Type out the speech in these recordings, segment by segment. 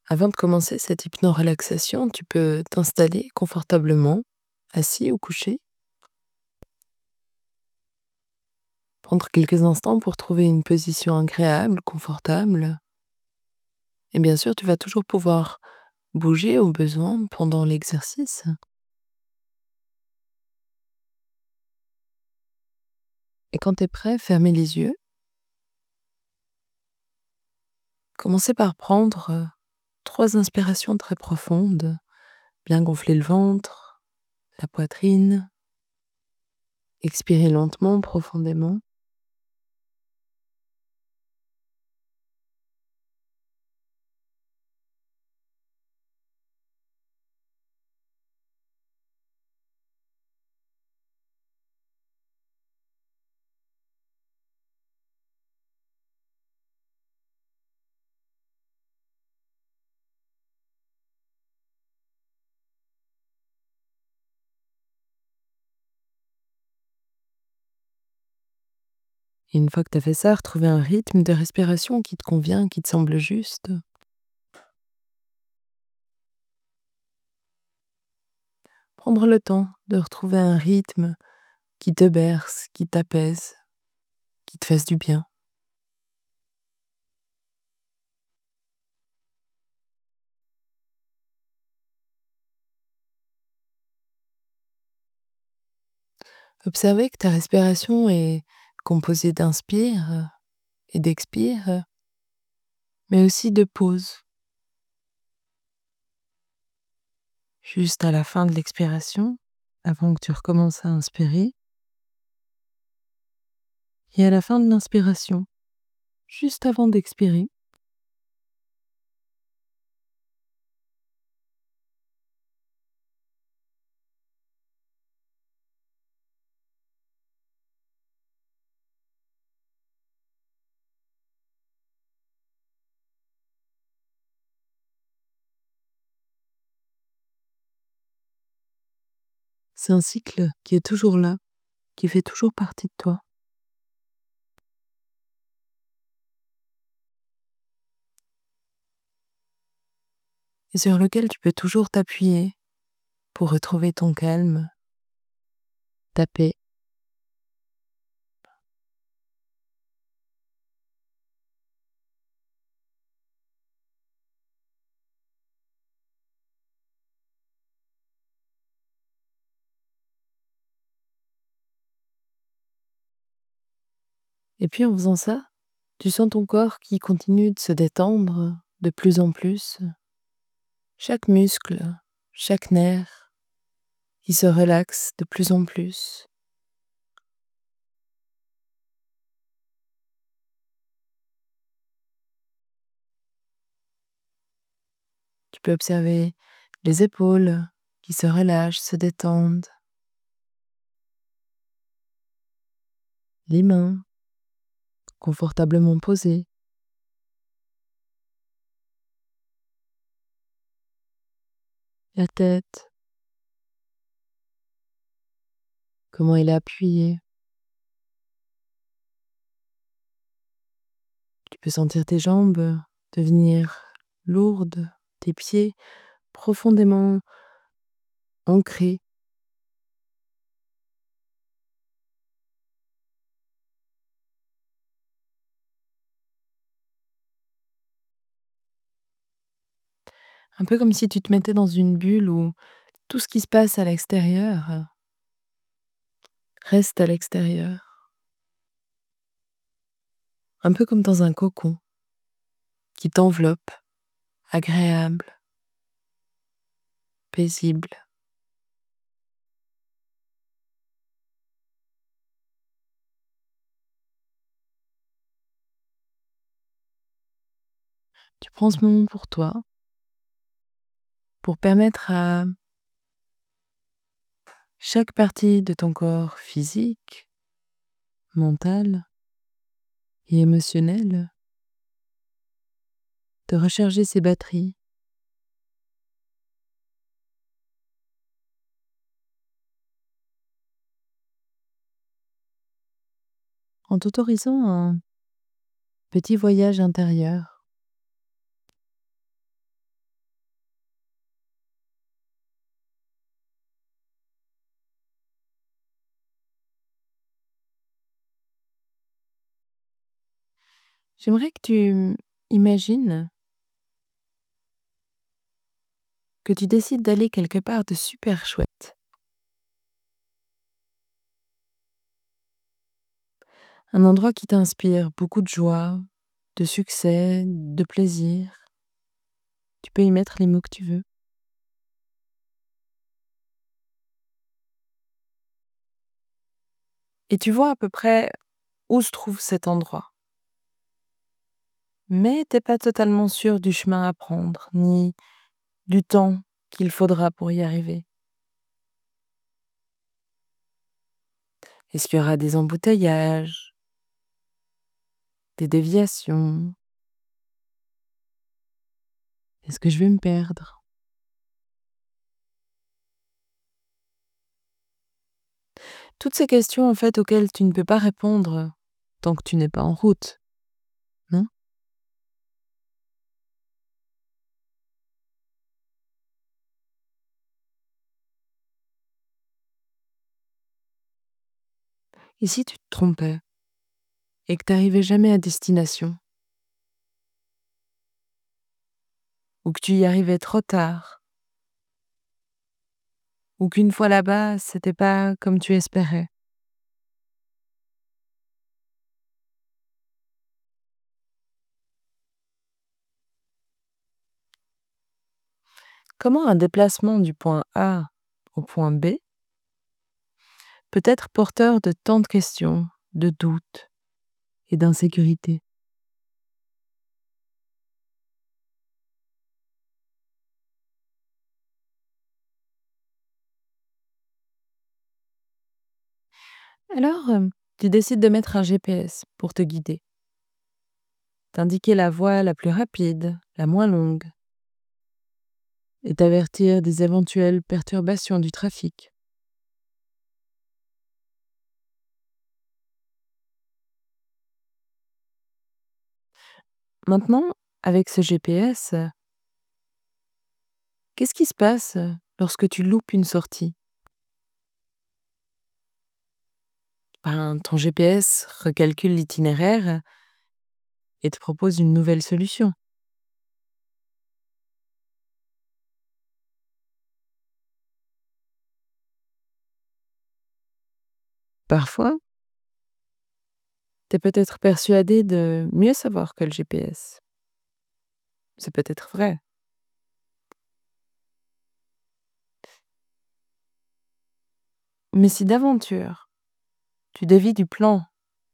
Avant de commencer cette hypno-relaxation, tu peux t'installer confortablement, assis ou couché, prendre quelques instants pour trouver une position agréable, confortable. Et bien sûr, tu vas toujours pouvoir bouger au besoin pendant l'exercice. Et quand tu es prêt, fermez les yeux. Commencez par prendre 3 inspirations très profondes, bien gonfler le ventre, la poitrine. Expirez lentement, profondément. Et une fois que tu as fait ça, retrouver un rythme de respiration qui te convient, qui te semble juste. Prendre le temps de retrouver un rythme qui te berce, qui t'apaise, qui te fasse du bien. Observer que ta respiration est composée d'inspire et d'expire, mais aussi de pause. Juste à la fin de l'expiration, avant que tu recommences à inspirer, et à la fin de l'inspiration, juste avant d'expirer. C'est un cycle qui est toujours là, qui fait toujours partie de toi, et sur lequel tu peux toujours t'appuyer pour retrouver ton calme, ta paix. Et puis en faisant ça, tu sens ton corps qui continue de se détendre de plus en plus, chaque muscle, chaque nerf qui se relaxe de plus en plus. Tu peux observer les épaules qui se relâchent, se détendent, les mains confortablement posées, la tête, comment elle est appuyée. Tu peux sentir tes jambes devenir lourdes, tes pieds profondément ancrés. Un peu comme si tu te mettais dans une bulle où tout ce qui se passe à l'extérieur reste à l'extérieur. Un peu comme dans un cocon qui t'enveloppe, agréable, paisible. Tu prends ce moment pour toi, pour permettre à chaque partie de ton corps physique, mental et émotionnel de recharger ses batteries en t'autorisant un petit voyage intérieur J'aimerais que tu imagines que tu décides d'aller quelque part de super chouette. Un endroit qui t'inspire beaucoup de joie, de succès, de plaisir. Tu peux y mettre les mots que tu veux. Et tu vois à peu près où se trouve cet endroit. Mais t'es pas totalement sûr du chemin à prendre, ni du temps qu'il faudra pour y arriver. Est-ce qu'il y aura des embouteillages, des déviations? Est-ce que je vais me perdre? Toutes ces questions, en fait, auxquelles tu ne peux pas répondre tant que tu n'es pas en route, non? Et si tu te trompais et que tu arrivais jamais à destination, ou que tu y arrivais trop tard, ou qu'une fois là-bas, c'était pas comme tu espérais? Comment un déplacement du point A au point B peut être porteur de tant de questions, de doutes et d'insécurité? Alors, tu décides de mettre un GPS pour te guider, t'indiquer la voie la plus rapide, la moins longue, et t'avertir des éventuelles perturbations du trafic. Maintenant, avec ce GPS, qu'est-ce qui se passe lorsque tu loupes une sortie? Ben, ton GPS recalcule l'itinéraire et te propose une nouvelle solution. Parfois, tu es peut-être persuadé de mieux savoir que le GPS. C'est peut-être vrai. Mais si d'aventure, tu dévies du plan,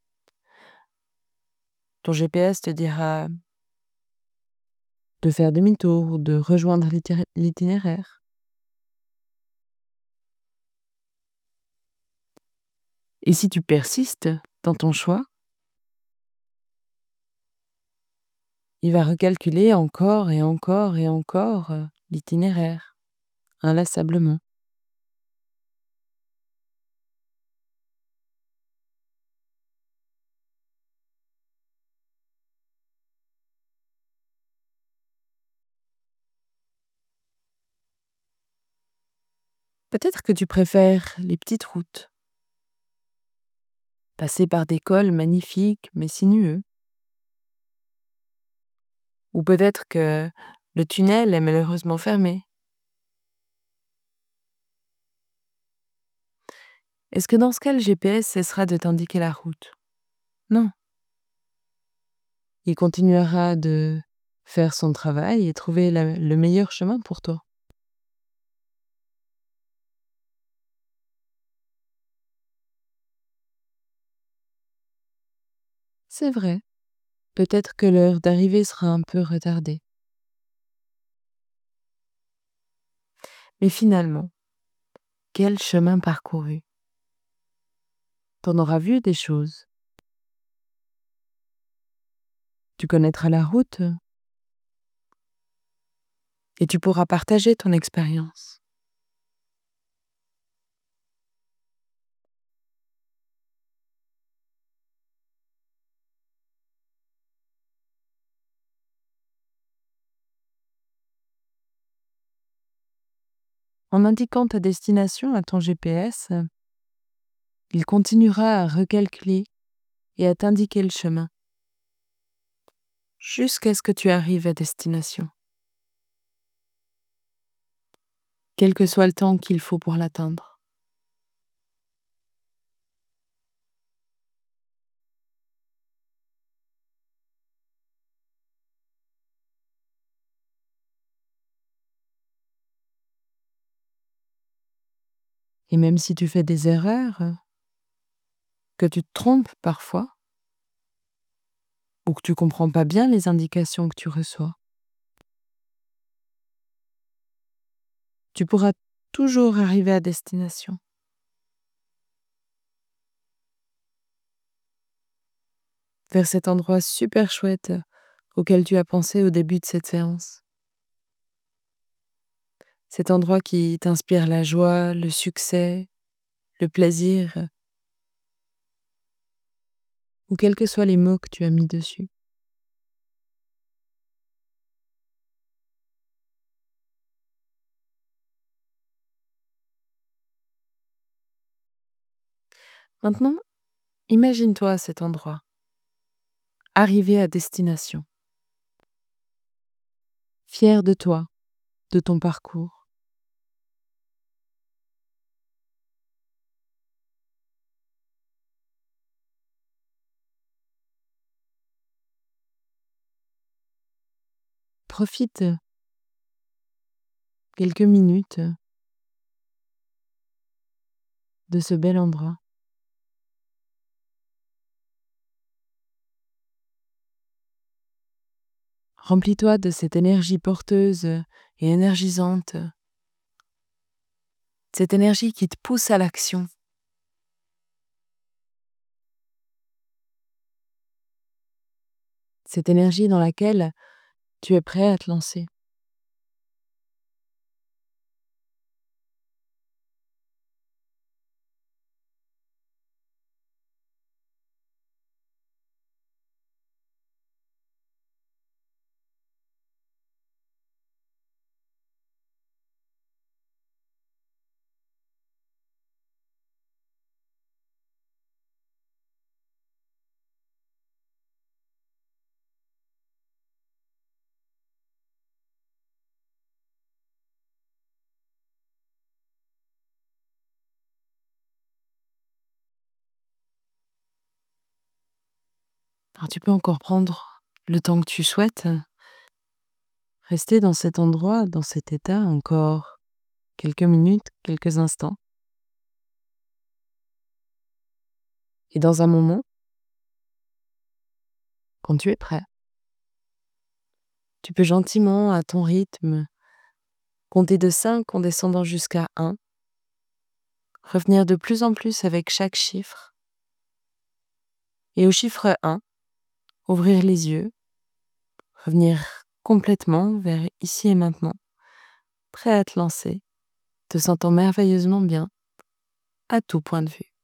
ton GPS te dira de faire demi-tour ou de rejoindre l'itinéraire. Et si tu persistes dans ton choix, il va recalculer encore et encore et encore l'itinéraire, inlassablement. Peut-être que tu préfères les petites routes, passer par des cols magnifiques mais sinueux. Ou peut-être que le tunnel est malheureusement fermé. Est-ce que dans ce cas, le GPS cessera de t'indiquer la route? Non. Il continuera de faire son travail et trouver le meilleur chemin pour toi. C'est vrai. Peut-être que l'heure d'arrivée sera un peu retardée. Mais finalement, quel chemin parcouru? T'en auras vu des choses. Tu connaîtras la route et tu pourras partager ton expérience. En indiquant ta destination à ton GPS, il continuera à recalculer et à t'indiquer le chemin. jusqu'à ce que tu arrives à destination, quel que soit le temps qu'il faut pour l'atteindre. Et même si tu fais des erreurs, que tu te trompes parfois, ou que tu comprends pas bien les indications que tu reçois, tu pourras toujours arriver à destination, vers cet endroit super chouette auquel tu as pensé au début de cette séance. Cet endroit qui t'inspire la joie, le succès, le plaisir, ou quels que soient les mots que tu as mis dessus. Maintenant, imagine-toi à cet endroit, arrivé à destination, fier de toi, de ton parcours. Profite quelques minutes de ce bel endroit. Remplis-toi de cette énergie porteuse et énergisante, cette énergie qui te pousse à l'action, cette énergie dans laquelle tu es prêt à te lancer. Alors tu peux encore prendre le temps que tu souhaites, rester dans cet endroit, dans cet état encore quelques minutes, quelques instants. Et dans un moment, quand tu es prêt, tu peux gentiment, à ton rythme, compter de 5 en descendant jusqu'à 1, revenir de plus en plus avec chaque chiffre. Et au chiffre 1, ouvrir les yeux, revenir complètement vers ici et maintenant, prêt à te lancer, te sentant merveilleusement bien, à tout point de vue.